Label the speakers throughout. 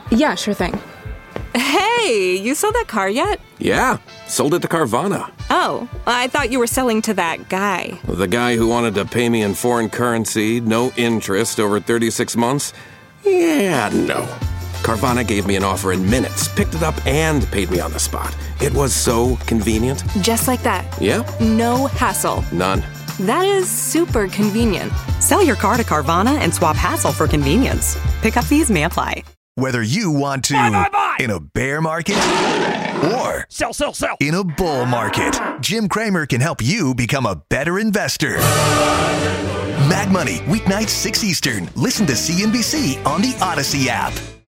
Speaker 1: Yeah, sure thing.
Speaker 2: Hey, you sold that car yet?
Speaker 3: Yeah, sold it to Carvana.
Speaker 2: Oh, I thought you were selling to that guy.
Speaker 3: The guy who wanted to pay me in foreign currency, no interest, over 36 months? Yeah, no. Carvana gave me an offer in minutes, picked it up, and paid me on the spot. It was so convenient.
Speaker 2: Just like that.
Speaker 3: Yep.
Speaker 2: No hassle.
Speaker 3: None.
Speaker 2: That is super convenient.
Speaker 4: Sell your car to Carvana and swap hassle for convenience. Pickup fees may apply.
Speaker 5: Whether you want to
Speaker 6: Buy.
Speaker 5: in a bear market or
Speaker 6: Sell.
Speaker 5: in a bull market, Jim Cramer can help you become a better investor. Mad Money, weeknights 6 Eastern. Listen to CNBC on the Odyssey app.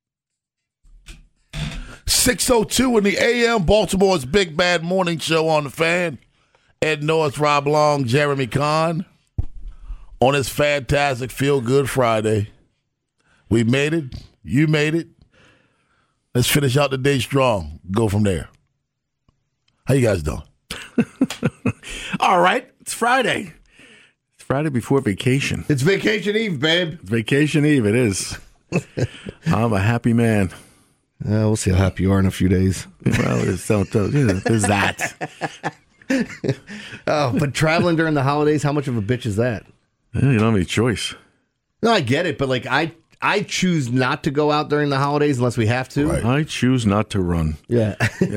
Speaker 7: 6:02 in the AM, Baltimore's Big Bad Morning Show on the Fan. Ed North, Rob Long, Jeremy Kahn on this fantastic Feel Good Friday. We made it. You made it. Let's finish out the day strong. Go from there. How you guys doing?
Speaker 8: All right. It's Friday. It's Friday before vacation.
Speaker 9: It's vacation eve, babe.
Speaker 8: It's vacation eve. It is. I'm a happy man.
Speaker 9: We'll see how happy you are in a few days.
Speaker 8: Well, there's that.
Speaker 9: Oh, but traveling during the holidays, how much of a bitch is that?
Speaker 8: Yeah, you don't have any choice.
Speaker 9: No, I get it, but like I choose not to go out during the holidays unless we have to.
Speaker 7: Right.
Speaker 8: I choose not to run.
Speaker 9: Yeah.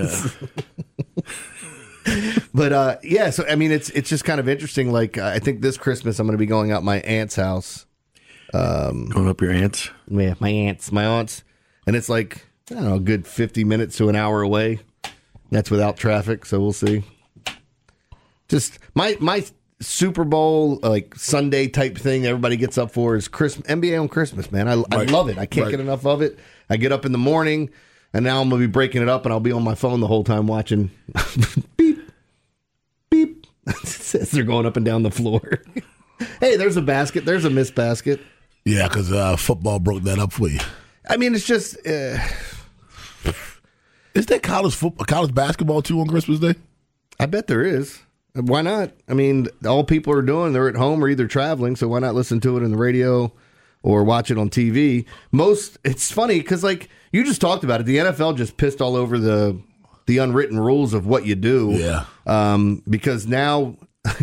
Speaker 9: But yeah, so I mean, it's just kind of interesting. Like I think this Christmas I'm going to be going out my aunt's house.
Speaker 8: Going up your aunt's?
Speaker 9: Yeah, my aunt's, and it's like I don't know, a good 50 minutes to an hour away. That's without traffic, so we'll see. Just my Super Bowl like Sunday type thing everybody gets up for is NBA on Christmas, man. I love it. I can't get enough of it. I get up in the morning, and now I'm gonna be breaking it up, and I'll be on my phone the whole time watching. Beep, beep. As they're going up and down the floor. Hey, there's a basket. There's a missed basket.
Speaker 7: Yeah, because football broke that up for you.
Speaker 9: I mean, it's just.
Speaker 7: Is there college basketball too on Christmas Day?
Speaker 9: I bet there is. Why not? I mean, all people are doing, they're at home or either traveling, so why not listen to it in the radio or watch it on TV? It's funny because, like, you just talked about it. The NFL just pissed all over the unwritten rules of what you do.
Speaker 7: Yeah.
Speaker 9: Because now,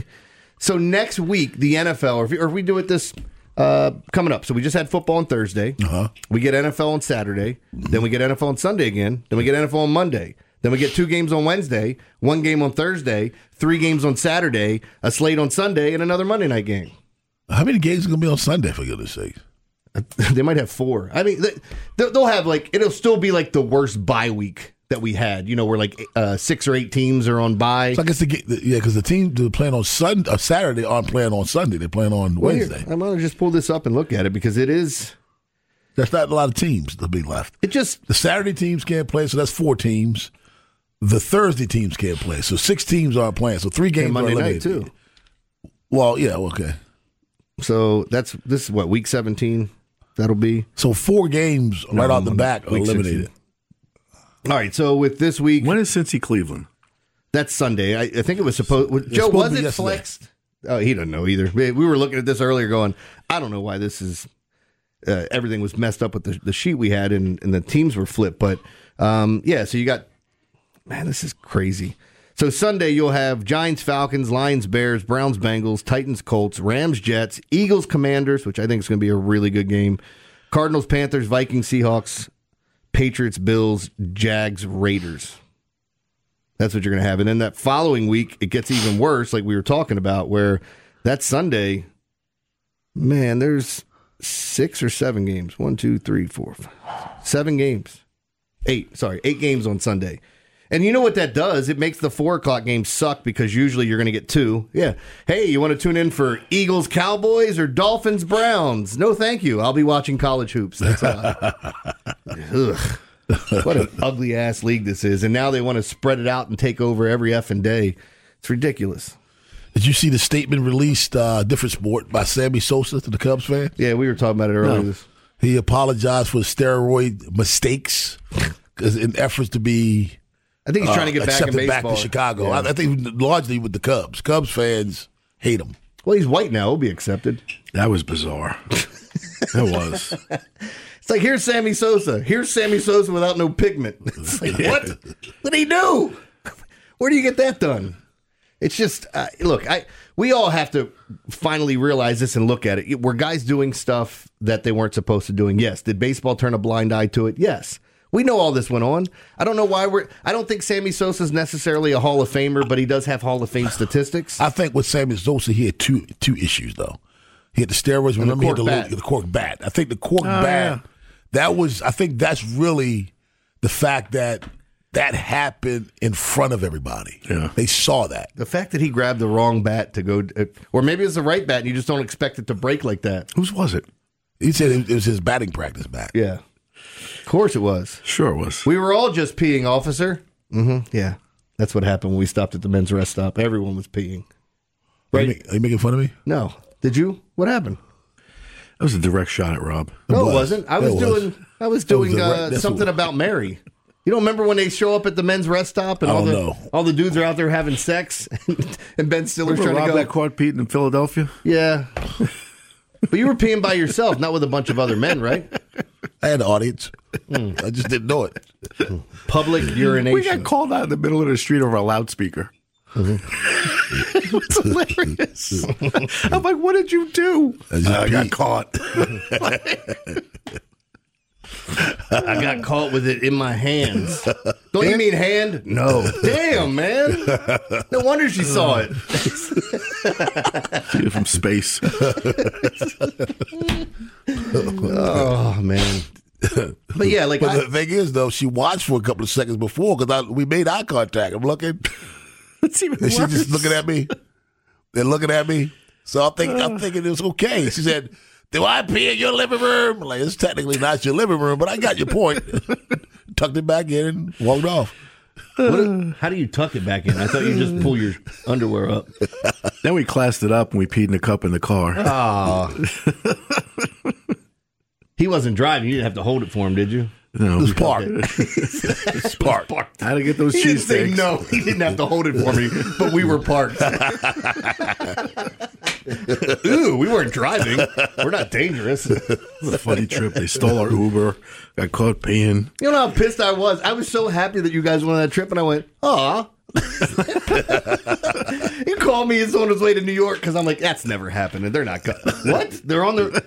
Speaker 9: so next week, the NFL, or if we do it this coming up, so we just had football on Thursday.
Speaker 7: Uh-huh.
Speaker 9: We get NFL on Saturday. Then we get NFL on Sunday again. Then we get NFL on Monday. Then we get 2 games on Wednesday, 1 game on Thursday, 3 games on Saturday, a slate on Sunday, and another Monday night game.
Speaker 7: How many games are going to be on Sunday, for goodness sake?
Speaker 9: They might have 4. I mean, they'll have, like, it'll still be like the worst bye week that we had, where like 6 or 8 teams are on bye.
Speaker 7: So I guess because the team they're playing on Saturday aren't playing on Sunday. They're playing on Wednesday.
Speaker 9: I'm going to just pull this up and look at it because it is.
Speaker 7: That's not a lot of teams to be left.
Speaker 9: The
Speaker 7: Saturday teams can't play, so that's 4 teams. The Thursday teams can't play, so 6 teams aren't playing. So 3 games
Speaker 9: Monday
Speaker 7: are
Speaker 9: night
Speaker 7: eliminated.
Speaker 9: too.
Speaker 7: Well, yeah, okay.
Speaker 9: So this is what, week 17 that'll be.
Speaker 7: So 4 games right out the back are eliminated.
Speaker 9: 16. All right, so with this week,
Speaker 8: when is Cincy Cleveland?
Speaker 9: That's Sunday. I think it was supposed. Joe, was it flexed? Oh, he doesn't know either. We were looking at this earlier, going, I don't know why this is. Everything was messed up with the sheet we had, and the teams were flipped. But yeah, so you got. Man, this is crazy. So Sunday you'll have Giants, Falcons, Lions, Bears, Browns, Bengals, Titans, Colts, Rams, Jets, Eagles, Commanders, which I think is going to be a really good game. Cardinals, Panthers, Vikings, Seahawks, Patriots, Bills, Jags, Raiders. That's what you're going to have. And then that following week, it gets even worse, like we were talking about, where that Sunday, man, there's 6 or 7 games. 1, 2, 3, 4, 5, 7 games. 8 games on Sunday. And you know what that does? It makes the 4 o'clock game suck because usually you're going to get 2. Yeah. Hey, you want to tune in for Eagles, Cowboys, or Dolphins, Browns? No, thank you. I'll be watching college hoops. That's ugh. What an ugly-ass league this is. And now they want to spread it out and take over every effing day. It's ridiculous.
Speaker 7: Did you see the statement released, different sport, by Sammy Sosa to the Cubs fan?
Speaker 9: Yeah, we were talking about it earlier.
Speaker 7: No. He apologized for steroid mistakes in efforts to be...
Speaker 9: I think he's trying to get back in baseball.
Speaker 7: Back to Chicago.
Speaker 9: Yeah.
Speaker 7: I think largely with the Cubs. Cubs fans hate him.
Speaker 9: Well, he's white now. He'll be accepted.
Speaker 8: That was bizarre. It was.
Speaker 9: It's like, here's Sammy Sosa. Here's Sammy Sosa without no pigment. It's like, what? What did he do? Where do you get that done? It's just, look, we all have to finally realize this and look at it. Were guys doing stuff that they weren't supposed to doing? Yes. Did baseball turn a blind eye to it? Yes. We know all this went on. I don't know why I don't think Sammy Sosa is necessarily a Hall of Famer, but he does have Hall of Fame statistics.
Speaker 7: I think with Sammy Sosa, he had two issues, though. He had the steroids, remember he had the cork bat. I think the cork bat, I think that's really the fact that happened in front of everybody. Yeah. They saw that.
Speaker 9: The fact that he grabbed the wrong bat to go, or maybe it's the right bat and you just don't expect it to break like that.
Speaker 8: Whose was it?
Speaker 7: He said it was his batting practice bat.
Speaker 9: Yeah. Of course it was.
Speaker 8: Sure it was.
Speaker 9: We were all just peeing, officer. Mm-hmm. Yeah. That's what happened when we stopped at the men's rest stop. Everyone was peeing.
Speaker 7: Right? Are you making fun of me?
Speaker 9: No. Did you? What happened?
Speaker 8: That was a direct shot at Rob.
Speaker 9: No, it wasn't. I was doing something about Mary. You don't remember when they show up at the men's rest stop and all the dudes are out there having sex and Ben Stiller's trying
Speaker 8: Rob
Speaker 9: to go.
Speaker 8: That caught Pete in Philadelphia?
Speaker 9: Yeah. But you were peeing by yourself, not with a bunch of other men, right?
Speaker 7: I had an audience. I just didn't know it.
Speaker 9: Public urination.
Speaker 8: We got called out in the middle of the street over a loudspeaker. Mm-hmm. It's hilarious. I'm like, what did you do? I got caught.
Speaker 9: I got caught with it in my hands. Don't you mean hand? No. Damn, man. No wonder she saw it.
Speaker 8: See it from space.
Speaker 9: Oh, man. But yeah,
Speaker 7: the thing is, though, she watched for a couple of seconds before because we made eye contact. I'm looking.
Speaker 8: It's even worse.
Speaker 7: She's just looking at me. They're looking at me. So I'm thinking it was okay. She said, "Do I pee in your living room?" I'm like, it's technically not your living room, but I got your point. Tucked it back in and walked off.
Speaker 9: How do you tuck it back in? I thought you just pull your underwear up.
Speaker 8: Then we classed it up and we peed in a cup in the car.
Speaker 9: Oh. He wasn't driving. You didn't have to hold it for him, did you?
Speaker 8: No.
Speaker 7: It was parked.
Speaker 8: It's parked. I had to get those cheese
Speaker 9: steaks. No, he didn't have to hold it for me, but we were parked. Ooh, we weren't driving. We're not dangerous.
Speaker 8: It was a funny trip. They stole our Uber. Got caught paying.
Speaker 9: You know how pissed I was? I was so happy that you guys went on that trip, and I went, aw. You called me, it's on his way to New York, because I'm like, that's never happening. They're not going. What? They're on their...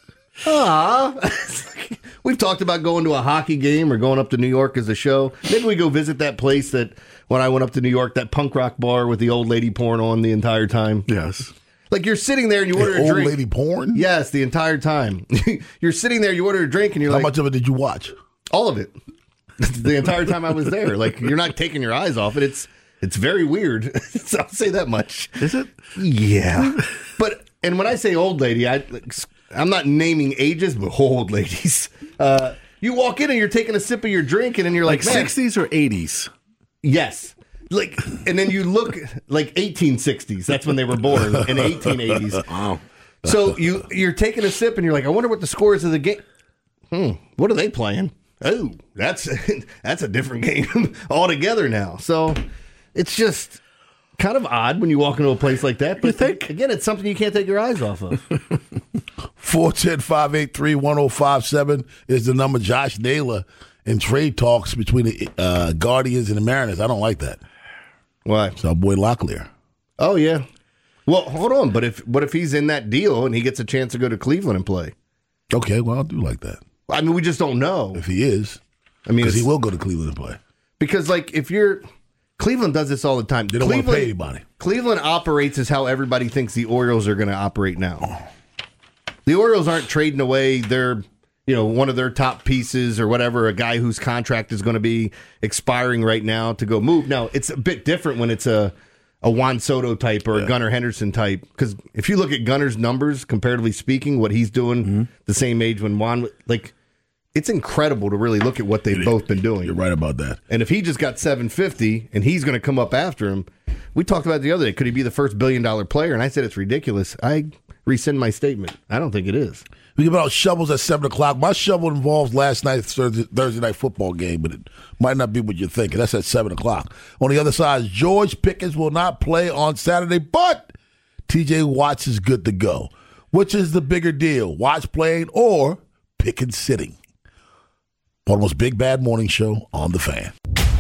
Speaker 9: We've talked about going to a hockey game or going up to New York as a show. Maybe we go visit that place that when I went up to New York, that punk rock bar with the old lady porn on the entire time.
Speaker 8: Yes.
Speaker 9: Like you're sitting there and you order a drink.
Speaker 7: Old lady porn?
Speaker 9: Yes, the entire time. You're sitting there, you order a drink and you're like...
Speaker 7: How much of it did you watch?
Speaker 9: All of it. The entire time I was there. Like you're not taking your eyes off it. It's very weird. So I'll say that much.
Speaker 8: Is it?
Speaker 9: Yeah. And when I say old lady, I'm not naming ages, but old ladies. You walk in and you're taking a sip of your drink, and then you're like
Speaker 8: 60s or 80s?
Speaker 9: Yes. And then you look like 1860s. That's when they were born, in 1880s.
Speaker 8: Wow.
Speaker 9: So you're taking a sip, and you're like, I wonder what the score is of the game. What are they playing? Oh, that's a different game altogether now. So it's just kind of odd when you walk into a place like that. But
Speaker 8: you think?
Speaker 9: Again, it's something you can't take your eyes off of.
Speaker 7: 410-583-1057 is the number. Josh Naylor in trade talks between the Guardians and the Mariners. I don't like that.
Speaker 9: Why?
Speaker 7: It's our boy Locklear.
Speaker 9: Oh, yeah. Well, hold on. But if he's in that deal and he gets a chance to go to Cleveland and play?
Speaker 7: Okay, well, I do like that.
Speaker 9: I mean, we just don't know.
Speaker 7: If he is.
Speaker 9: I mean,
Speaker 7: because he will go to Cleveland and play.
Speaker 9: Because, Cleveland does this all the time.
Speaker 7: They don't want to pay anybody.
Speaker 9: Cleveland operates as how everybody thinks the Orioles are going to operate now. The Orioles aren't trading away their, one of their top pieces or whatever, a guy whose contract is going to be expiring right now to go move. Now, it's a bit different when it's a Juan Soto type or a Gunnar Henderson type. Because if you look at Gunner's numbers, comparatively speaking, what he's doing the same age when Juan, it's incredible to really look at what they've both been doing.
Speaker 7: You're right about that.
Speaker 9: And if he just got $750 and he's going to come up after him, we talked about it the other day. Could he be the first $1 billion player? And I said it's ridiculous. I rescind my statement. I don't think it is.
Speaker 7: We give out shovels at 7 o'clock. My shovel involves last night's Thursday night football game, but it might not be what you're thinking. That's at 7 o'clock. On the other side, George Pickens will not play on Saturday, but TJ Watts is good to go. Which is the bigger deal, Watts playing or Pickens sitting? Baltimore's Big Bad Morning Show on The Fan.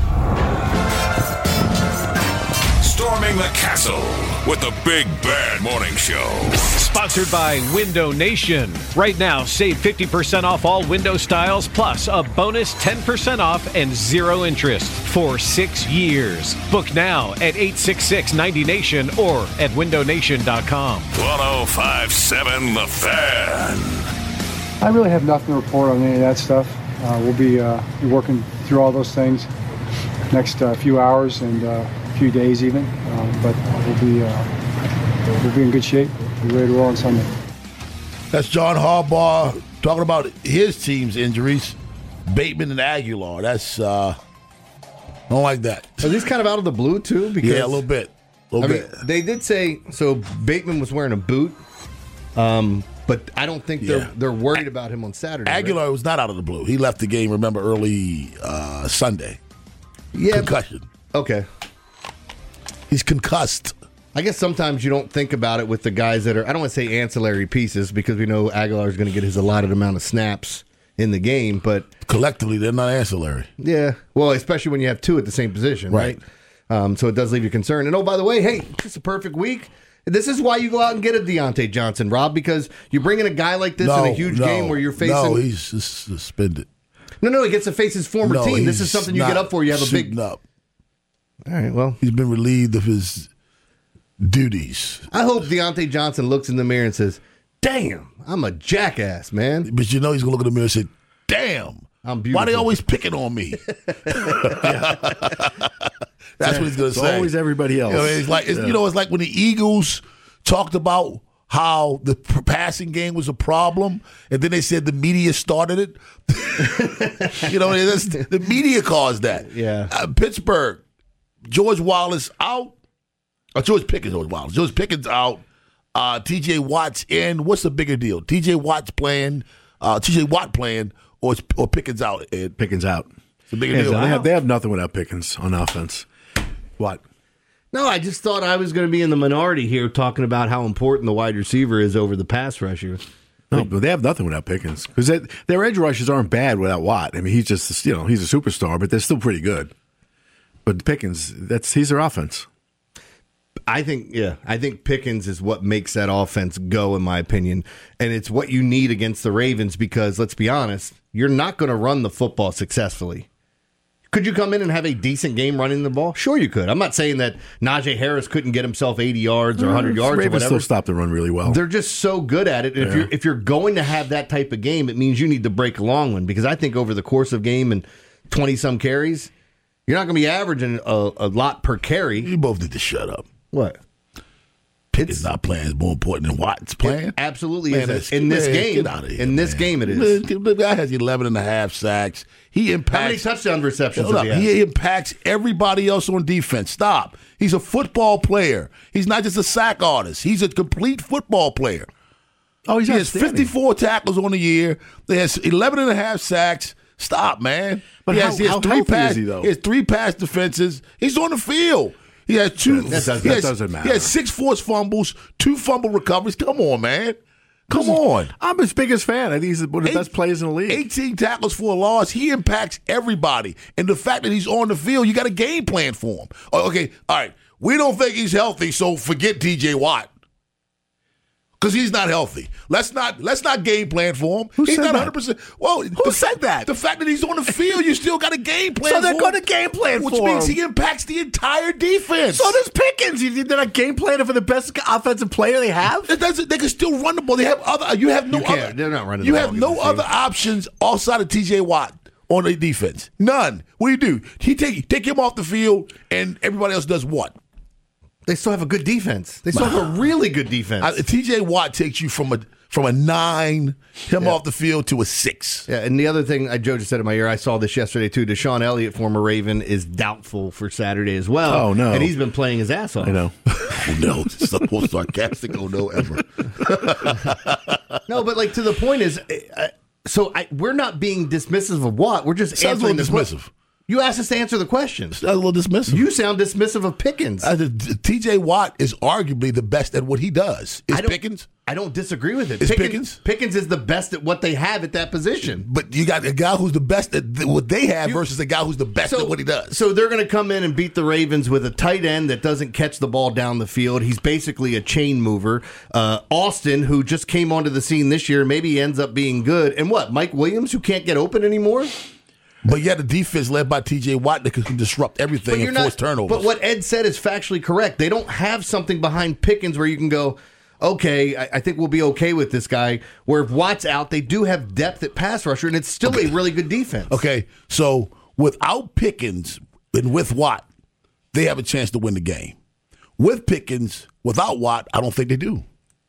Speaker 1: Storming the castle with the Big Bad Morning Show.
Speaker 6: Sponsored by Window Nation. Right now, save 50% off all window styles, plus a bonus 10% off and 0 interest for 6 years. Book now at 866-90-NATION or at windownation.com.
Speaker 1: 105.7 The Fan.
Speaker 10: I really have nothing to report on any of that stuff. We'll be working through all those things next few hours and few days even, but we'll be in good shape. Be ready to roll on Sunday.
Speaker 7: That's John Harbaugh talking about his team's injuries. Bateman and Aguilar. That's don't like that.
Speaker 9: Are these kind of out of the blue too? Because,
Speaker 7: yeah, a little bit.
Speaker 9: They did say so. Bateman was wearing a boot, but I don't think they're worried about him on Saturday.
Speaker 7: Aguilar was not out of the blue. He left the game. Remember, early Sunday.
Speaker 9: Yeah,
Speaker 7: concussion.
Speaker 9: Okay.
Speaker 7: He's concussed.
Speaker 9: I guess sometimes you don't think about it with the guys that are, I don't want to say ancillary pieces because we know Aguilar is going to get his allotted amount of snaps in the game, but
Speaker 7: collectively they're not ancillary.
Speaker 9: Yeah. Well, especially when you have two at the same position, right? So it does leave you concerned. And oh, by the way, hey, it's a perfect week. This is why you go out and get a Deontay Johnson, Rob, because you bring in a guy like this in a huge game where you're facing.
Speaker 7: No, he's suspended.
Speaker 9: No, he gets to face his former team. This is something you get up for. You have a big.
Speaker 7: Up.
Speaker 9: All right, well.
Speaker 7: He's been relieved of his duties.
Speaker 9: I hope Deontay Johnson looks in the mirror and says, damn, I'm a jackass, man.
Speaker 7: But you know he's going to look in the mirror and say, damn,
Speaker 9: I'm beautiful.
Speaker 7: Why they always picking on me? That's what he's going to say.
Speaker 8: Always everybody else.
Speaker 7: It's like when the Eagles talked about how the passing game was a problem, and then they said the media started it. The media caused that.
Speaker 9: Yeah.
Speaker 7: Pittsburgh, George Wallace out. George Pickens out. T.J. Watt's in. What's the bigger deal? T.J. Watt playing, or Pickens out? Ed?
Speaker 8: Pickens out.
Speaker 7: It's a bigger deal.
Speaker 8: They have nothing without Pickens on offense. What?
Speaker 9: No, I just thought I was going to be in the minority here talking about how important the wide receiver is over the pass rusher.
Speaker 8: No, but they have nothing without Pickens because their edge rushes aren't bad without Watt. I mean, he's just he's a superstar, but they're still pretty good. But Pickens, he's their offense.
Speaker 9: I think Pickens is what makes that offense go, in my opinion, and it's what you need against the Ravens because let's be honest, you're not going to run the football successfully. Could you come in and have a decent game running the ball? Sure, you could. I'm not saying that Najee Harris couldn't get himself 80 yards or 100 yards
Speaker 8: Ravens
Speaker 9: or whatever.
Speaker 8: Still stop the run really well.
Speaker 9: They're just so good at it. And if you're going to have that type of game, it means you need to break a long one because I think over the course of game and 20-some carries, you're not going to be averaging a lot per carry.
Speaker 7: You both need to shut up.
Speaker 9: What?
Speaker 7: Pickens not playing is more important than Watt's playing.
Speaker 9: It absolutely is. In this game,
Speaker 7: get out of here,
Speaker 9: in this game, it is.
Speaker 7: The guy has 11.5 sacks. He impacts.
Speaker 9: How many touchdown receptions does he have?
Speaker 7: He impacts everybody else on defense. Stop. He's a football player. He's not just a sack artist. He's a complete football player.
Speaker 8: Oh, he
Speaker 7: has 54 tackles on the year. He has 11.5 sacks. Stop, man.
Speaker 8: But
Speaker 7: he has
Speaker 8: healthy is he, though?
Speaker 7: He has 3 pass defenses. He's on the field. He has 2.
Speaker 8: That doesn't matter.
Speaker 7: He has 6 forced fumbles, 2 fumble recoveries. Come on, man. Come on.
Speaker 8: I'm his biggest fan. I think he's one of the best players in the league.
Speaker 7: 18 tackles for a loss. He impacts everybody. And the fact that he's on the field, you got a game plan for him. Okay, all right. We don't think he's healthy, so forget T.J. Watt. Because he's not healthy. Let's not game plan for him.
Speaker 8: Who
Speaker 7: he's
Speaker 8: said
Speaker 7: not 100%. Well,
Speaker 8: Who said that?
Speaker 7: The fact that he's on the field, you still got a game plan.
Speaker 8: So they're going to game plan
Speaker 7: which
Speaker 8: for
Speaker 7: means
Speaker 8: him.
Speaker 7: he impacts the entire defense.
Speaker 8: So does Pickens. They're not game planning for the best offensive player they have.
Speaker 7: They can still run the ball. They have other. You have no other.
Speaker 9: They're not running.
Speaker 7: You
Speaker 9: the
Speaker 7: have
Speaker 9: ball
Speaker 7: no other options outside of T.J. Watt on the defense. None. What do? He take him off the field, and everybody else does what?
Speaker 9: They still have a good defense. They still have a really good defense.
Speaker 7: T.J. Watt takes you from a 9, off the field to a 6.
Speaker 9: Yeah, and the other thing Joe just said in my ear, I saw this yesterday too. Deshaun Elliott, former Raven, is doubtful for Saturday as well.
Speaker 8: Oh no!
Speaker 9: And he's been playing his ass off.
Speaker 8: I know.
Speaker 7: Oh no! It's the most sarcastic. Oh no! Ever.
Speaker 9: No, but to the point is, we're not being dismissive of Watt. We're just
Speaker 7: Sounds
Speaker 9: answering
Speaker 7: dismissive.
Speaker 9: You asked us to answer the questions.
Speaker 7: That's a little dismissive.
Speaker 9: You sound dismissive of Pickens.
Speaker 7: T.J. Watt is arguably the best at what he does. Is Pickens?
Speaker 9: I don't disagree with it.
Speaker 7: Is Pickens?
Speaker 9: Pickens is the best at what they have at that position.
Speaker 7: But you got a guy who's the best at what they have versus a guy who's the best at what he does.
Speaker 9: So they're going to come in and beat the Ravens with a tight end that doesn't catch the ball down the field. He's basically a chain mover. Austin, who just came onto the scene this year, maybe ends up being good. And what, Mike Williams, who can't get open anymore?
Speaker 7: But you had a defense led by T.J. Watt that can disrupt everything and force turnovers.
Speaker 9: But what Ed said is factually correct. They don't have something behind Pickens where you can go, okay, I think we'll be okay with this guy. Where if Watt's out, they do have depth at pass rusher, and it's still a really good defense.
Speaker 7: Okay, so without Pickens and with Watt, they have a chance to win the game. With Pickens, without Watt, I don't think they do.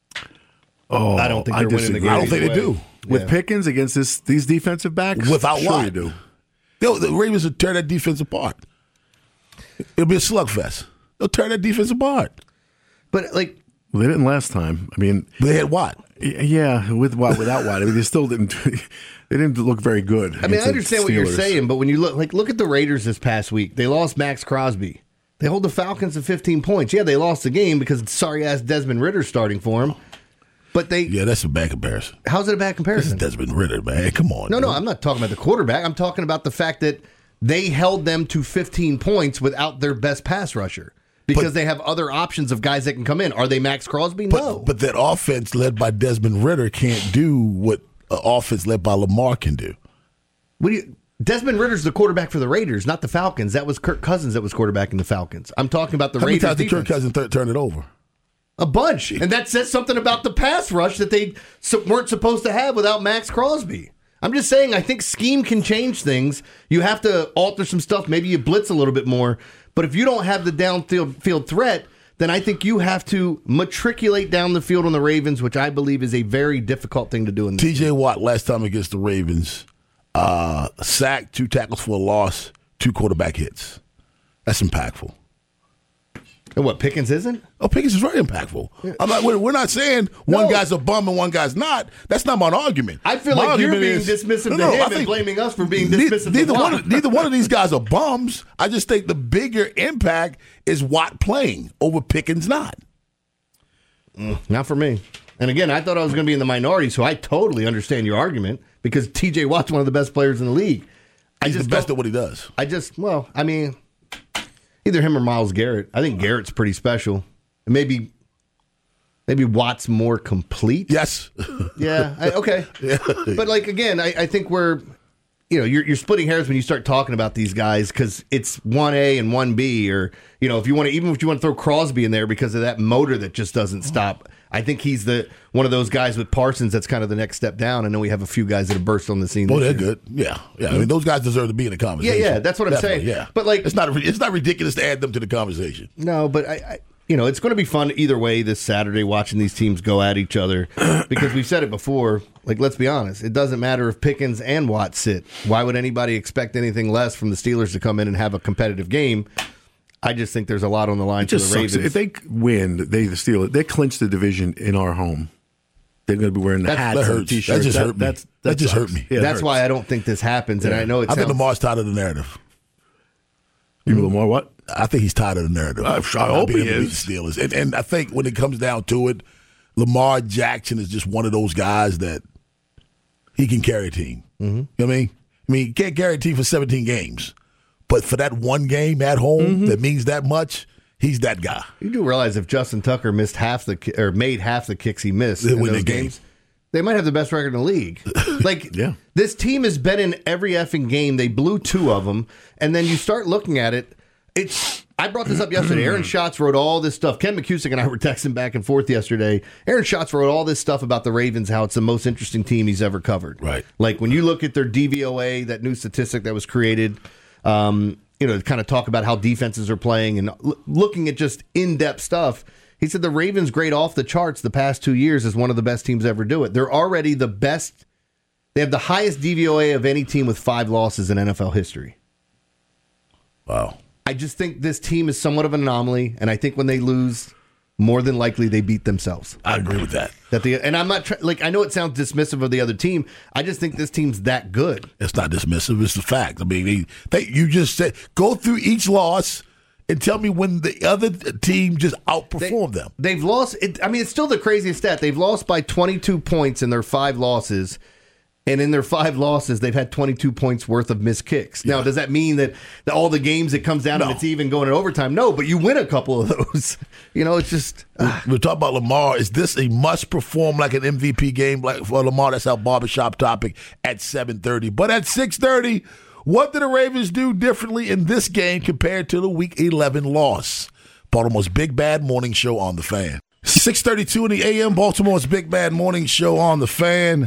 Speaker 8: Oh,
Speaker 9: I don't think they're winning the game.
Speaker 7: I don't think they do.
Speaker 8: With Pickens against these defensive backs?
Speaker 7: Without Watt.
Speaker 8: You do.
Speaker 7: The Ravens will tear that defense apart. It'll be a slugfest. They'll tear that defense apart.
Speaker 9: But, like...
Speaker 8: Well, they didn't last time. I mean...
Speaker 7: They had Watt.
Speaker 8: Yeah, with Watt, without Watt. I mean, they still didn't... They didn't look very good.
Speaker 9: I mean, I understand what you're saying, but when you look at the Raiders this past week, they lost Max Crosby. They hold the Falcons to 15 points. Yeah, they lost the game because sorry-ass Desmond Ritter's starting for them. But
Speaker 7: that's a bad comparison.
Speaker 9: How's it a bad comparison?
Speaker 7: This is Desmond Ridder, man. Come on.
Speaker 9: No, I'm not talking about the quarterback. I'm talking about the fact that they held them to 15 points without their best pass rusher because they have other options of guys that can come in. Are they Max Crosby? No.
Speaker 7: But that offense led by Desmond Ridder can't do what an offense led by Lamar can do.
Speaker 9: Desmond Ritter's the quarterback for the Raiders, not the Falcons. That was Kirk Cousins that was quarterbacking the Falcons. I'm talking about the Raiders.
Speaker 7: How many times did Kirk Cousins turn it over?
Speaker 9: A bunch. And that says something about the pass rush that they weren't supposed to have without Max Crosby. I'm just saying, I think scheme can change things. You have to alter some stuff. Maybe you blitz a little bit more. But if you don't have the downfield threat, then I think you have to matriculate down the field on the Ravens, which I believe is a very difficult thing to do. In this
Speaker 7: T.J. Watt, last time against the Ravens, sacked, 2 tackles for a loss, 2 quarterback hits. That's impactful.
Speaker 9: And what, Pickens isn't?
Speaker 7: Oh, Pickens is very impactful. Yeah. We're not saying one guy's a bum and one guy's not. That's not my argument.
Speaker 9: I feel like you're being dismissive to him and blaming us for being dismissive to Watt.
Speaker 7: Neither one of these guys are bums. I just think the bigger impact is Watt playing over Pickens not.
Speaker 9: Not for me. And again, I thought I was going to be in the minority, so I totally understand your argument because T.J. Watt's one of the best players in the league.
Speaker 7: He's the best at what he does.
Speaker 9: Either him or Myles Garrett. I think Garrett's pretty special. Maybe Watt's more complete.
Speaker 7: Yes.
Speaker 9: Yeah. Okay. Yeah. But again, I think you're splitting hairs when you start talking about these guys because it's 1A and 1B, or if you want to throw Crosby in there because of that motor that just doesn't stop. I think he's one of those guys with Parsons that's kind of the next step down, and then we have a few guys that have burst on the scene.
Speaker 7: Oh, they're good. Yeah. I mean, those guys deserve to be in the conversation.
Speaker 9: Yeah, that's what I'm saying.
Speaker 7: Yeah,
Speaker 9: but
Speaker 7: it's not ridiculous to add them to the conversation.
Speaker 9: No, but it's going to be fun either way this Saturday watching these teams go at each other because we've said it before. Let's be honest, it doesn't matter if Pickens and Watt sit. Why would anybody expect anything less from the Steelers to come in and have a competitive game? I just think there's a lot on the line for the Ravens.
Speaker 8: If they win, they clinch the division in our home. They're going to be wearing the hats and T-shirts.
Speaker 7: That just hurt me. That just hurt me.
Speaker 9: Yeah, that's why I don't think this happens. And I know
Speaker 7: I think Lamar's tired of the narrative.
Speaker 8: You mean Lamar what?
Speaker 7: I think he's tired of the narrative.
Speaker 8: I hope he is.
Speaker 7: The Steelers. And I think when it comes down to it, Lamar Jackson is just one of those guys that he can carry a team. Mm-hmm. You know what I mean? He can't carry a team for 17 games. But for that one game at home that means that much, he's that guy.
Speaker 9: You do realize if Justin Tucker made half the kicks he missed in those games, they might have the best record in the league. This team has been in every effing game. They blew 2 of them, and then you start looking at it. I brought this up yesterday. Aaron Schatz wrote all this stuff. Ken McCusick and I were texting back and forth yesterday. Aaron Schatz wrote all this stuff about the Ravens, how it's the most interesting team he's ever covered.
Speaker 7: Right.
Speaker 9: When you look at their DVOA, that new statistic that was created, to kind of talk about how defenses are playing and looking at just in-depth stuff. He said the Ravens grade off the charts the past 2 years as one of the best teams ever do it. They're already the best. They have the highest DVOA of any team with 5 losses in NFL history.
Speaker 7: Wow.
Speaker 9: I just think this team is somewhat of an anomaly, and I think when they lose more than likely they beat themselves.
Speaker 7: I agree with that.
Speaker 9: And I'm not I know it sounds dismissive of the other team. I just think this team's that good.
Speaker 7: It's not dismissive. It's the fact. I mean, you just said go through each loss and tell me when the other team just outperformed them.
Speaker 9: They've lost. It's still the craziest stat. They've lost by 22 points in their 5 losses. And in their 5 losses, they've had 22 points worth of missed kicks. Now, does that mean that all the games it comes down and it's even going in overtime? No, but you win a couple of those. It's just...
Speaker 7: We're talking about Lamar. Is this a must-perform like an MVP game like for Lamar? That's our barbershop topic at 7:30. But at 6:30, what did the Ravens do differently in this game compared to the Week 11 loss? Baltimore's Big Bad Morning Show on The Fan. 6:32 in the a.m., Baltimore's Big Bad Morning Show on The Fan.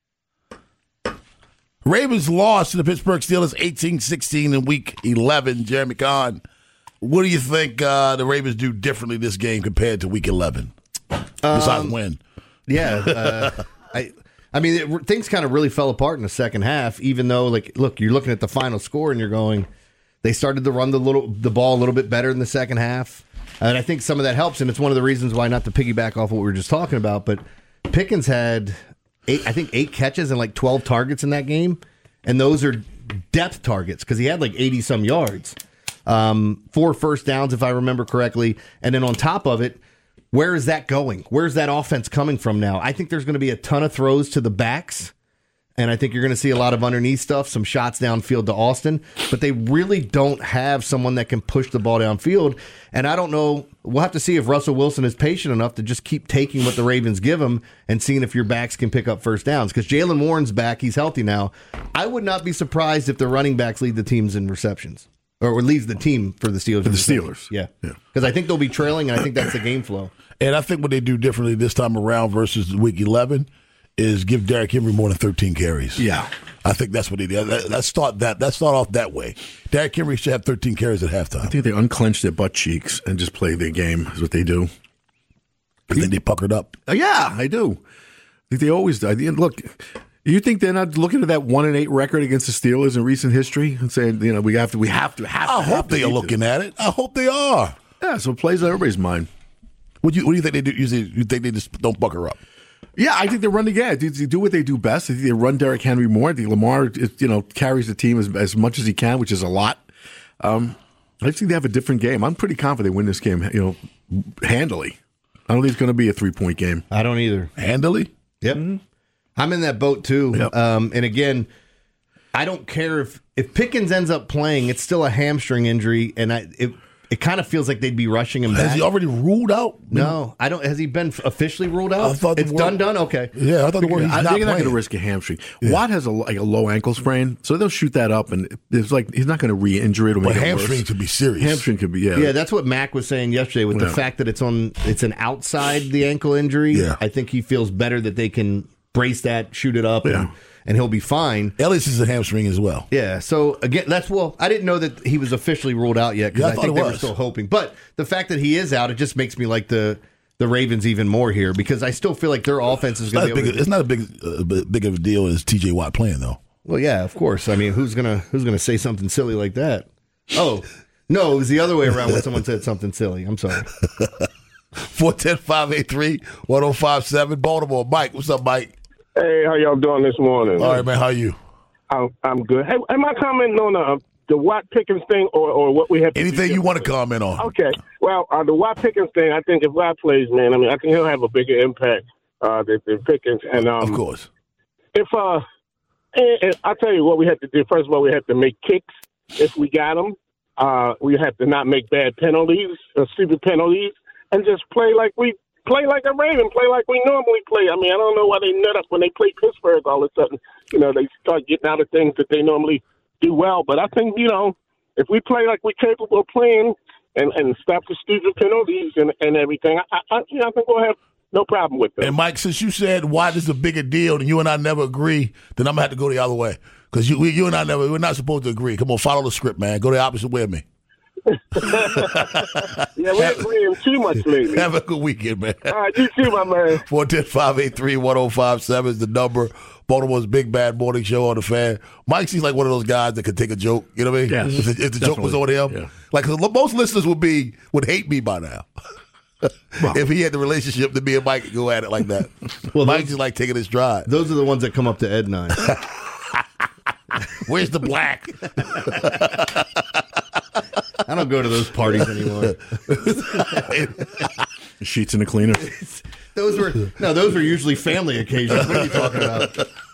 Speaker 7: Ravens lost to the Pittsburgh Steelers 18-16 in Week 11. Jeremy Kahn, what do you think the Ravens do differently this game compared to Week 11? Besides win.
Speaker 9: Yeah. Things kind of really fell apart in the second half, even though, look, you're looking at the final score and you're going, they started to run the ball a little bit better in the second half. And I think some of that helps, and it's one of the reasons why, not to piggyback off what we were just talking about, but Pickens had... 8 catches and 12 targets in that game, and those are depth targets because he had 80-some yards, 4 first downs if I remember correctly, and then on top of it, where is that going? Where's that offense coming from now? I think there's going to be a ton of throws to the backs, and I think you're going to see a lot of underneath stuff, some shots downfield to Austin, but they really don't have someone that can push the ball downfield, and I don't know. We'll have to see if Russell Wilson is patient enough to just keep taking what the Ravens give him and seeing if your backs can pick up first downs. Because Jaylen Warren's back. He's healthy now. I would not be surprised if the running backs lead the teams in receptions. Or leads the team for the Steelers.
Speaker 8: For the Steelers.
Speaker 9: Yeah. Because I think they'll be trailing, and I think that's the game flow.
Speaker 7: And I think what they do differently this time around versus Week 11 is give Derrick Henry more than 13 carries.
Speaker 8: Yeah.
Speaker 7: I think that's what they did. Let's start off that way. Derrick Henry should have 13 carries at halftime.
Speaker 8: I think they unclench their butt cheeks and just play their game is what they do.
Speaker 7: You think they puckered up?
Speaker 8: Yeah, I do. I think they always do. Look, you think they're not looking at that 1-8 record against the Steelers in recent history and saying, we have to.
Speaker 7: I hope they are looking at it. I hope they are.
Speaker 8: Yeah, so it plays on everybody's mind.
Speaker 7: What do you think they do? Usually, you think they just don't pucker up?
Speaker 8: Yeah, I think they run the game. They do what they do best. I think they run Derrick Henry more. I think Lamar, carries the team as much as he can, which is a lot. I think they have a different game. I'm pretty confident they win this game, handily. I don't think it's going to be a 3-point game.
Speaker 9: I don't either.
Speaker 7: Handily?
Speaker 9: Yep. Mm-hmm. I'm in that boat too. Yep. And again, I don't care if Pickens ends up playing. It's still a hamstring injury, and it kind of feels like they'd be rushing him back.
Speaker 7: Has he already ruled out?
Speaker 9: No, I don't. Has he been officially ruled out?
Speaker 7: I thought
Speaker 9: it's done. Okay.
Speaker 7: Yeah, I thought the word he's not playing.
Speaker 8: They're not going to risk a hamstring. Yeah. Watt has a low ankle sprain, so they'll shoot that up, and it's he's not going to re-injure it or make it worse.
Speaker 7: Hamstring could be serious.
Speaker 8: Hamstring could be,
Speaker 9: yeah. That's what Mac was saying yesterday with the fact that it's an outside the ankle injury.
Speaker 7: Yeah.
Speaker 9: I think he feels better that they can brace that, shoot it up, and he'll be fine.
Speaker 7: Ellis is a hamstring as well.
Speaker 9: Yeah, so again, I didn't know that he was officially ruled out yet because I think they were still hoping. But the fact that he is out, it just makes me like the Ravens even more here because I still feel like their offense is going to be able to...
Speaker 7: It's not big of a deal as T.J. Watt playing, though.
Speaker 9: Well, yeah, of course. I mean, who's gonna say something silly like that? Oh, no, it was the other way around when someone said something silly. I'm sorry.
Speaker 7: 410-583-1057, Baltimore. Mike, what's up, Mike?
Speaker 11: Hey, how y'all doing this morning?
Speaker 7: All right, man. How are you?
Speaker 11: I'm good. Hey, am I commenting on the Watt Pickens thing or what we have to
Speaker 7: anything you want to comment on?
Speaker 11: Okay. Well, the Watt Pickens thing, I think if Watt plays, man, I think he'll have a bigger impact than Pickens. And
Speaker 7: of course.
Speaker 11: If I'll tell you what we have to do. First of all, we have to make kicks if we got them. We have to not make bad penalties or stupid penalties and just play like a Raven, play like we normally play. I mean, I don't know why they nut up when they play Pittsburgh all of a sudden. They start getting out of things that they normally do well. But I think, if we play like we're capable of playing and stop the stupid penalties and everything, I think we'll have no problem with that.
Speaker 7: And, Mike, since you said Watt is a bigger deal and you and I never agree, then I'm going to have to go the other way. Because you and I we're not supposed to agree. Come on, follow the script, man. Go the opposite way of me.
Speaker 11: Yeah, we're agreeing too much lately.
Speaker 7: Have a good weekend, man.
Speaker 11: All right, you too, my man.
Speaker 7: 410-583-1057 is the number. Baltimore's Big Bad Morning Show on the Fan. Mike seems like one of those guys that could take a joke. You know what I mean?
Speaker 8: Yes,
Speaker 7: if the joke was on him. Yeah. Like most listeners would hate me by now. If he had the relationship, then me and Mike could go at it like that. Well, Mike just like taking his stride.
Speaker 9: Those are the ones that come up to Ed and I.
Speaker 7: Where's the black?
Speaker 9: I don't go to those parties anymore.
Speaker 8: Sheets in the cleaner.
Speaker 9: Those were usually family occasions. What are you talking about?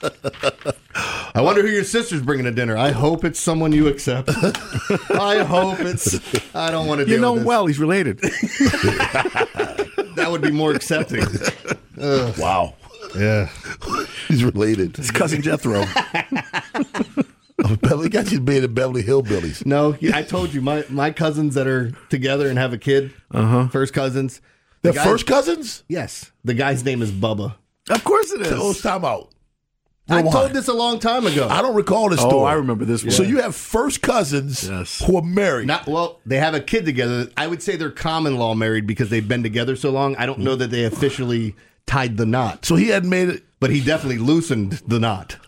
Speaker 9: I wonder who your sister's bringing to dinner. I hope it's someone you accept. I don't want to deal with this.
Speaker 8: Well, he's related.
Speaker 9: That would be more accepting.
Speaker 7: Wow.
Speaker 9: Yeah.
Speaker 7: He's related.
Speaker 8: His cousin Jethro.
Speaker 7: Beverly got you being the Beverly Hillbillies.
Speaker 9: No, I told you, my cousins that are together and have a kid, first cousins.
Speaker 7: They're first cousins?
Speaker 9: Yes. The guy's name is Bubba.
Speaker 8: Of course it is.
Speaker 7: So time out.
Speaker 9: I told this a long time ago.
Speaker 7: I don't recall this story.
Speaker 8: Oh, I remember this one.
Speaker 7: So you have first cousins who are married.
Speaker 9: They have a kid together. I would say they're common law married because they've been together so long. I don't know that they officially tied the knot.
Speaker 7: So he hadn't made it.
Speaker 9: But he definitely loosened the knot.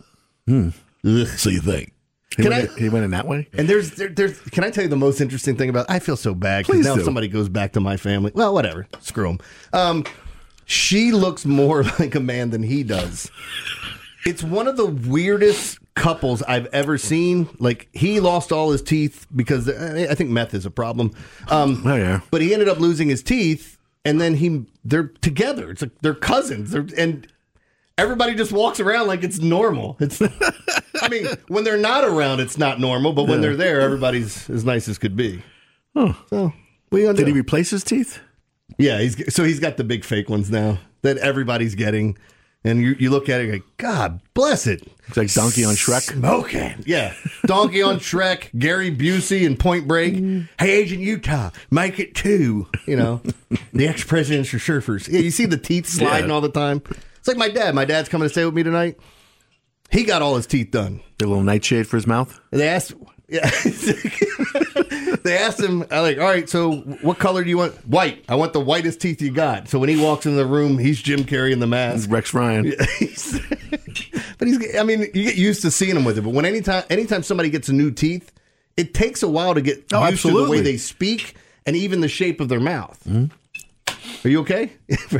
Speaker 7: So you think.
Speaker 8: He went in that way?
Speaker 9: And there's can I tell you the most interesting thing about I feel so bad because now if somebody goes back to my family. Well, whatever. Screw them. She looks more like a man than he does. It's one of the weirdest couples I've ever seen. Like, he lost all his teeth because I think meth is a problem. But he ended up losing his teeth, and then they're together. It's like they're cousins. And everybody just walks around like it's normal. I mean, when they're not around, it's not normal. But when they're there, everybody's as nice as could be.
Speaker 8: Oh.
Speaker 9: So,
Speaker 8: did he replace his teeth?
Speaker 9: Yeah, he's got the big fake ones now that everybody's getting. And you look at it and go, God bless it.
Speaker 8: It's like Donkey on Shrek.
Speaker 9: Smoking. Yeah. Donkey on Shrek, Gary Busey in Point Break. Hey, Agent Utah, make it 2. You know, the ex-presidents are surfers. Yeah, you see the teeth sliding all the time. It's like my dad. My dad's coming to stay with me tonight. He got all his teeth done.
Speaker 8: A little nightshade for his mouth?
Speaker 9: They asked... Yeah. They asked him, all right, so what color do you want? White. I want the whitest teeth you got. So when he walks in the room, he's Jim Carrey in the mask.
Speaker 8: He's Rex Ryan.
Speaker 9: But you get used to seeing him with it. But when anytime somebody gets a new teeth, it takes a while to get used to the way they speak and even the shape of their mouth. Mm-hmm. Are you okay?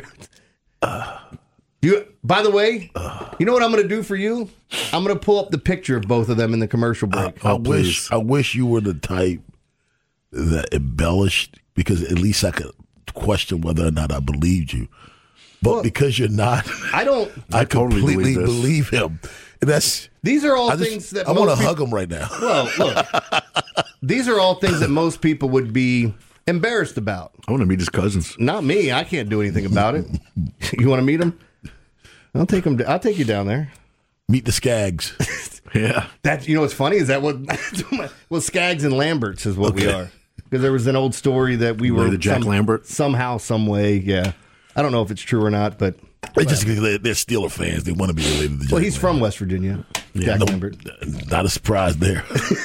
Speaker 9: By the way, you know what I'm going to do for you? I'm going to pull up the picture of both of them in the commercial break.
Speaker 7: I wish you were the type that embellished, because at least I could question whether or not I believed you. But because you're not, I completely believe him. And
Speaker 9: these are all things that
Speaker 7: I want to hug him right now.
Speaker 9: Well, look, these are all things that most people would be embarrassed about.
Speaker 8: I want to meet his cousins.
Speaker 9: Not me. I can't do anything about it. You want to meet him? I'll take you down there.
Speaker 7: Meet the Skaggs.
Speaker 8: Yeah.
Speaker 9: What's funny is that well, Skaggs and Lamberts is what we are. Because there was an old story that we were
Speaker 8: the Jack Lambert
Speaker 9: somehow, some way. Yeah, I don't know if it's true or not, but
Speaker 7: they're Steeler fans. They want to be related to Jack.
Speaker 9: Well, he's from West Virginia. Jack Lambert.
Speaker 7: Not a surprise there.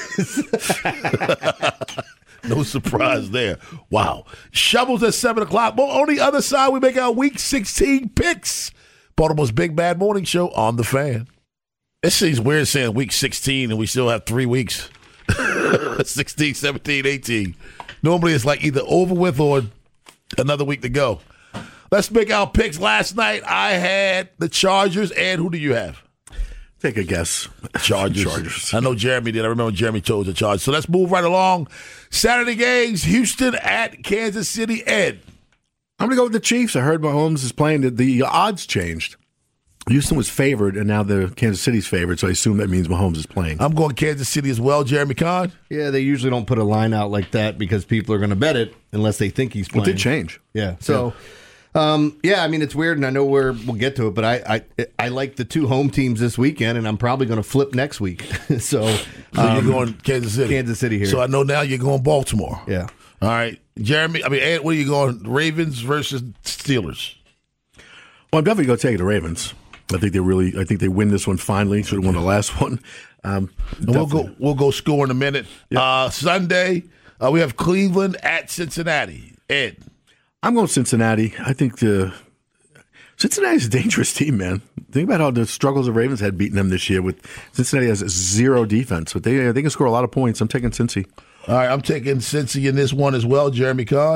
Speaker 7: No surprise there. Wow. Shovels at 7 o'clock. Well, on the other side, we make our Week 16 picks. Baltimore's Big Bad Morning Show on The Fan. It seems weird saying Week 16 and we still have 3 weeks. 16, 17, 18. Normally it's like either over with or another week to go. Let's make our picks. Last night I had the Chargers, and who do you have?
Speaker 8: Take a guess.
Speaker 7: Chargers. I know Jeremy did. I remember Jeremy chose the Chargers. So let's move right along. Saturday games, Houston at Kansas City. Ed.
Speaker 8: I'm going to go with the Chiefs. I heard Mahomes is playing. The odds changed. Houston was favored, and now the Kansas City's favored, so I assume that means Mahomes is playing.
Speaker 7: I'm going Kansas City as well. Jeremy Kahn?
Speaker 9: Yeah, they usually don't put a line out like that because people are going to bet it unless they think he's playing.
Speaker 8: It did change.
Speaker 9: Yeah. So, it's weird, and I know we'll get to it, but I like the 2 home teams this weekend, and I'm probably going to flip next week. So
Speaker 7: you're going Kansas City.
Speaker 9: Kansas City here.
Speaker 7: So I know now you're going Baltimore.
Speaker 9: Yeah.
Speaker 7: All right. Jeremy, Ed, what are you going? Ravens versus Steelers?
Speaker 8: Well, I'm definitely going to take the Ravens. I think they win this one finally. Should have won the last one.
Speaker 7: We'll go score in a minute. Yep. Sunday, we have Cleveland at Cincinnati. Ed.
Speaker 8: I'm going Cincinnati. I think Cincinnati's a dangerous team, man. Think about how the struggles the Ravens had beating them this year. With Cincinnati has 0 defense, but they can score a lot of points. I'm taking Cincy.
Speaker 7: All right, I'm taking Cincy in this one as well. Jeremy Kahn.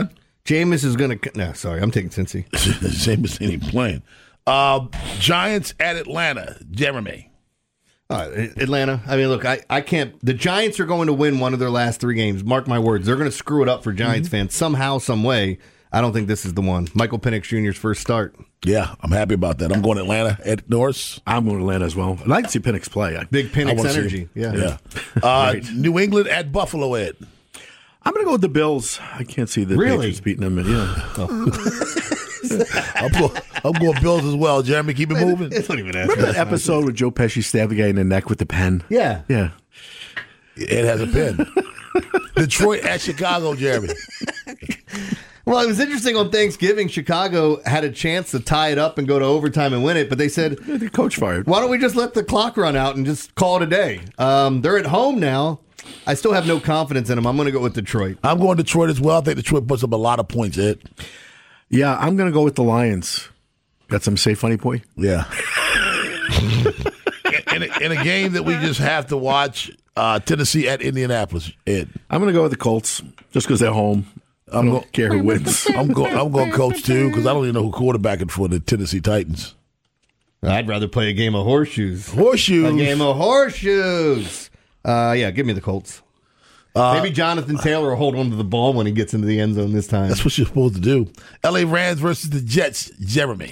Speaker 9: Jameis is going to... No, sorry, I'm taking Cincy.
Speaker 7: Jameis ain't even playing. Giants at Atlanta. Jeremy.
Speaker 9: Atlanta. I mean, look, I can't... The Giants are going to win one of their last 3 games. Mark my words. They're going to screw it up for Giants fans somehow, some way. I don't think this is the one. Michael Penix Jr.'s first start.
Speaker 7: Yeah, I'm happy about that. I'm going Atlanta at Norris.
Speaker 8: I'm going Atlanta as well. I'd like to see Penix play.
Speaker 9: Big Penix energy.
Speaker 7: Yeah. Right. New England at Buffalo, Ed.
Speaker 8: I'm going to go with the Bills. I can't see the Patriots beating them.
Speaker 7: I'm going Bills as well. Jeremy, keep it moving.
Speaker 8: Remember that episode where Joe Pesci stabbed the guy in the neck with the pen?
Speaker 9: Yeah.
Speaker 7: It has a pen. Detroit at Chicago, Jeremy.
Speaker 9: Well, it was interesting on Thanksgiving. Chicago had a chance to tie it up and go to overtime and win it, but they said,
Speaker 8: the coach fired.
Speaker 9: Why don't we just let the clock run out and just call it a day? They're at home now. I still have no confidence in them. I'm going to go with Detroit.
Speaker 7: I'm going Detroit as well. I think Detroit puts up a lot of points, Ed.
Speaker 8: Yeah, I'm going to go with the Lions. Got some say funny boy?
Speaker 7: Yeah. in a game that we just have to watch, Tennessee at Indianapolis, Ed.
Speaker 8: I'm going to go with the Colts just because they're home. I don't care who wins.
Speaker 7: I'm going Colts too because I don't even know who quarterbacking for the Tennessee Titans.
Speaker 9: I'd rather play a game of horseshoes.
Speaker 7: Horseshoes.
Speaker 9: A game of horseshoes. Yeah, give me the Colts. Maybe Jonathan Taylor will hold on to the ball when he gets into the end zone this time.
Speaker 7: That's what you're supposed to do. LA Rams versus the Jets, Jeremy.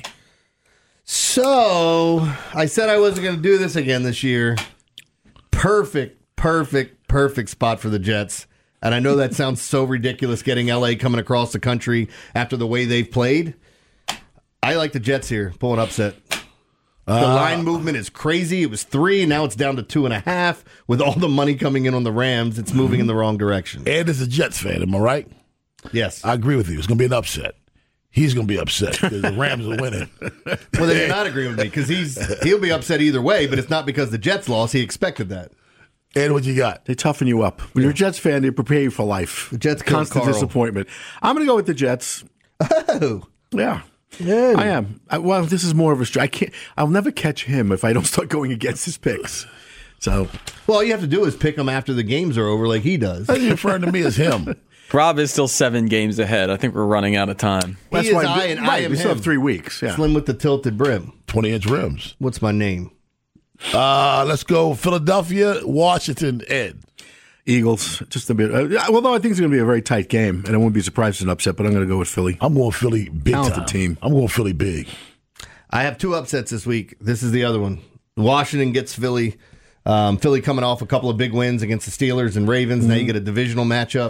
Speaker 9: So, I said I wasn't going to do this again this year. Perfect spot for the Jets. And I know that sounds so ridiculous getting LA coming across the country after the way they've played. I like the Jets here, pull an upset. The line movement is crazy. It was 3, now it's down to 2.5. With all the money coming in on the Rams, it's moving in the wrong direction.
Speaker 7: Ed is a Jets fan, am I right?
Speaker 9: Yes.
Speaker 7: I agree with you. It's going to be an upset. He's going to be upset because the Rams are winning.
Speaker 9: Well, then you're not agreeing with me because he'll be upset either way, but it's not because the Jets lost. He expected that.
Speaker 7: Ed, what you got?
Speaker 8: They toughen you up. When you're a Jets fan, they prepare you for life.
Speaker 9: The Jets
Speaker 8: constant
Speaker 9: Carl.
Speaker 8: Disappointment. I'm going to go with the Jets.
Speaker 9: Oh.
Speaker 8: Yeah. I am. Well, this is more of a I'll never catch him if I don't start going against his picks. So,
Speaker 9: well, all you have to do is pick him after the games are over like he does.
Speaker 7: You're referring to me as him.
Speaker 12: Rob is still 7 games ahead. I think we're running out of time.
Speaker 9: That's why I am
Speaker 8: we still
Speaker 9: him.
Speaker 8: have 3 weeks. Yeah.
Speaker 9: Slim with the tilted brim.
Speaker 7: 20-inch rims.
Speaker 9: What's my name?
Speaker 7: Let's go Philadelphia, Washington, Ed.
Speaker 8: Eagles, just a bit. Although I think it's going to be a very tight game, and I won't be surprised if it's an upset, but I'm going to go with Philly.
Speaker 7: I'm going Philly big
Speaker 8: Talented
Speaker 7: time.
Speaker 8: team.
Speaker 7: I'm going Philly big.
Speaker 9: I have 2 upsets this week. This is the other one. Washington gets Philly. Philly coming off a couple of big wins against the Steelers and Ravens. Now you get a divisional matchup.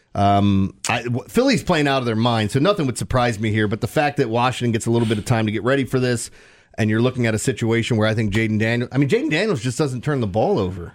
Speaker 9: Philly's playing out of their mind, so nothing would surprise me here. But the fact that Washington gets a little bit of time to get ready for this, and you're looking at a situation where I think Jaden Daniels just doesn't turn the ball over.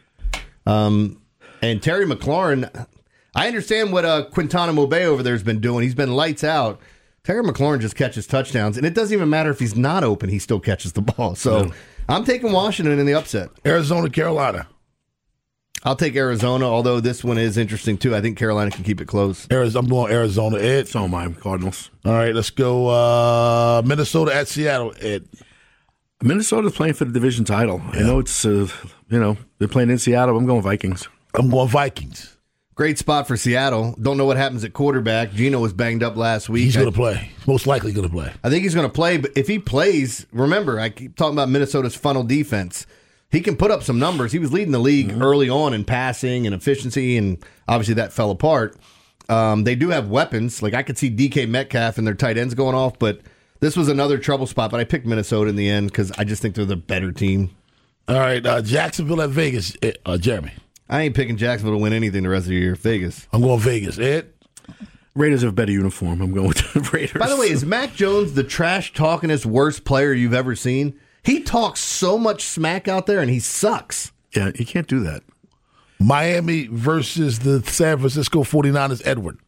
Speaker 9: And Terry McLaurin, I understand what Quintana Mobe over there has been doing. He's been lights out. Terry McLaurin just catches touchdowns, and it doesn't even matter if he's not open. He still catches the ball. So I'm taking Washington in the upset.
Speaker 7: Arizona, Carolina.
Speaker 9: I'll take Arizona, although this one is interesting, too. I think Carolina can keep it close.
Speaker 7: I'm going Arizona, Ed.
Speaker 8: So am I, Cardinals.
Speaker 7: All right, let's go Minnesota at Seattle, Ed.
Speaker 8: Minnesota's playing for the division title. Yeah. I know it's, they're playing in Seattle. I'm going Vikings.
Speaker 7: I'm going Vikings.
Speaker 9: Great spot for Seattle. Don't know what happens at quarterback. Geno was banged up last week.
Speaker 7: He's going to play. Most likely going to play.
Speaker 9: I think he's going to play, but if he plays, remember, I keep talking about Minnesota's funnel defense. He can put up some numbers. He was leading the league early on in passing and efficiency, and obviously that fell apart. They do have weapons. Like I could see DK Metcalf and their tight ends going off, but this was another trouble spot. But I picked Minnesota in the end because I just think they're the better team.
Speaker 7: All right, Jacksonville at Vegas, Jeremy.
Speaker 9: I ain't picking Jacksonville to win anything the rest of the year. Vegas.
Speaker 7: I'm going Vegas. Ed?
Speaker 8: Raiders have a better uniform. I'm going with the Raiders.
Speaker 9: By the way, is Mac Jones the trash-talkingest worst player you've ever seen? He talks so much smack out there, and he sucks.
Speaker 8: Yeah, you can't do that.
Speaker 7: Miami versus the San Francisco 49ers, Edward.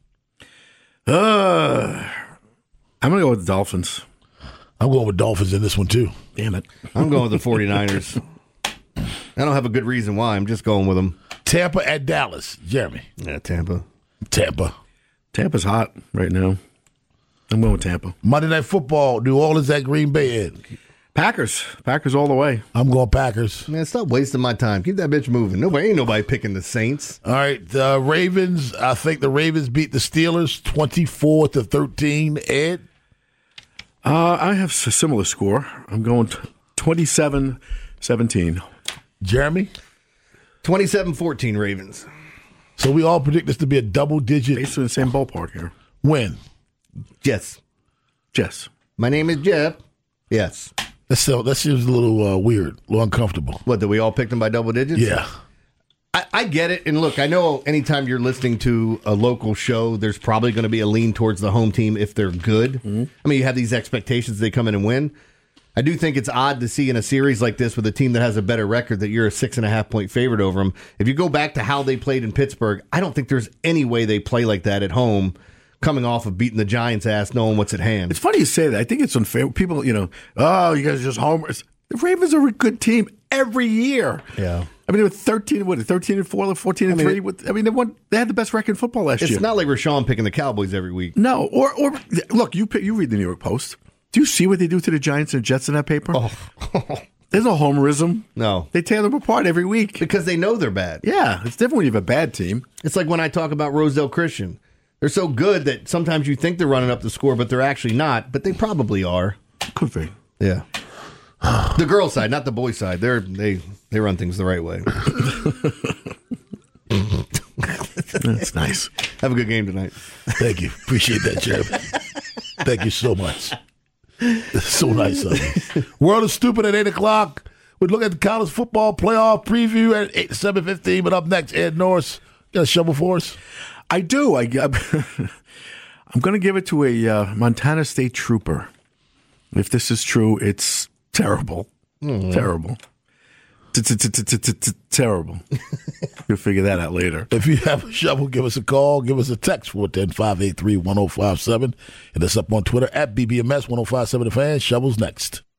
Speaker 8: I'm going to go with the Dolphins.
Speaker 7: I'm going with Dolphins in this one, too.
Speaker 8: Damn it.
Speaker 9: I'm going with the 49ers. I don't have a good reason why. I'm just going with them.
Speaker 7: Tampa at Dallas, Jeremy.
Speaker 9: Yeah, Tampa.
Speaker 8: Tampa's hot right now. I'm going with Tampa.
Speaker 7: Monday Night Football, New Orleans at Green Bay, Ed.
Speaker 8: Packers all the way.
Speaker 7: I'm going Packers.
Speaker 9: Man, stop wasting my time. Keep that bitch moving. Ain't nobody picking the Saints.
Speaker 7: All right, the Ravens. I think the Ravens beat the Steelers 24-13. Ed?
Speaker 8: I have a similar score. I'm going 27-17.
Speaker 7: Jeremy?
Speaker 9: 27-14 Ravens.
Speaker 7: So we all predict this to be a double-digit.
Speaker 8: Basically in the same ballpark here.
Speaker 7: Win.
Speaker 9: Yes.
Speaker 8: My
Speaker 9: name is Jeff. Yes.
Speaker 7: That seems a little weird, a little uncomfortable.
Speaker 9: What, did we all pick them by double digits?
Speaker 7: Yeah.
Speaker 9: I get it. And look, I know anytime you're listening to a local show, there's probably going to be a lean towards the home team if they're good. Mm-hmm. I mean, you have these expectations they come in and win. I do think it's odd to see in a series like this with a team that has a better record that you're a 6.5-point favorite over them. If you go back to how they played in Pittsburgh, I don't think there's any way they play like that at home, coming off of beating the Giants' ass, knowing what's at hand.
Speaker 8: It's funny you say that. I think it's unfair. People, you guys are just homers. The Ravens are a good team every year.
Speaker 9: Yeah.
Speaker 8: I mean, they were 13-4, 14-3. They had the best record in football last year.
Speaker 9: It's not like Rashawn picking the Cowboys every week.
Speaker 8: No. Or look, you read the New York Post. Do you see what they do to the Giants and Jets in that paper?
Speaker 9: Oh.
Speaker 8: There's no homerism.
Speaker 9: No.
Speaker 8: They tear them apart every week.
Speaker 9: Because they know they're bad.
Speaker 8: Yeah. It's different when you have a bad team.
Speaker 9: It's like when I talk about Rosedale Christian. They're so good that sometimes you think they're running up the score, but they're actually not. But they probably are.
Speaker 8: Could be.
Speaker 9: Yeah. The girl side, not the boy side. They run things the right way.
Speaker 8: That's nice.
Speaker 9: Have a good game tonight.
Speaker 7: Thank you. Appreciate that, Jeremy. Thank you so much. It's so nice of you. World is Stupid at 8 o'clock. We look at the college football playoff preview at 7:15. But up next, Ed Norris. Got a shovel for us?
Speaker 8: I do. I'm going to give it to a Montana State trooper. If this is true, it's terrible. Terrible. Terrible. You'll figure that out later.
Speaker 7: If you have a shovel, give us a call. Give us a text, 410-583-1057. Hit us up on Twitter at BBMS1057 The Fan. Shovels next.